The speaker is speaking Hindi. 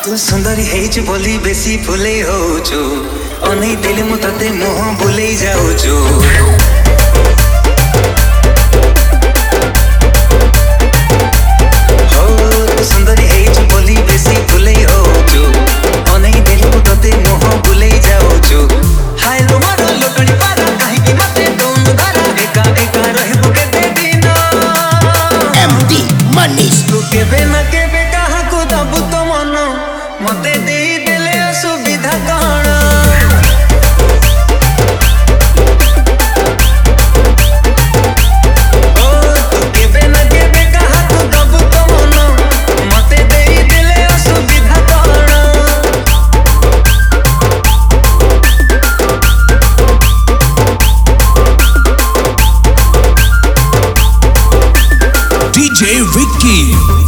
तू सुंदरी हेच बोली बेसी फुले होचु अनै देले मु तते मोह बुले जाउछु हो तू सुंदरी हेच बोली बेसी फुले होचु अनै देले मु तते मोह बुले जाउछु हाय लो मारो लोटणी पारा काहे कि मते दोन धारा एका एका रहबो केते दिन एमडी मनीष तू केबे ना केबे काहा को दबु तो मन मते दे देले असुविधा कण ओ तू केबे ना केबे काहा को दबु तो मन मते दे देले असुविधा कण DJ Vicky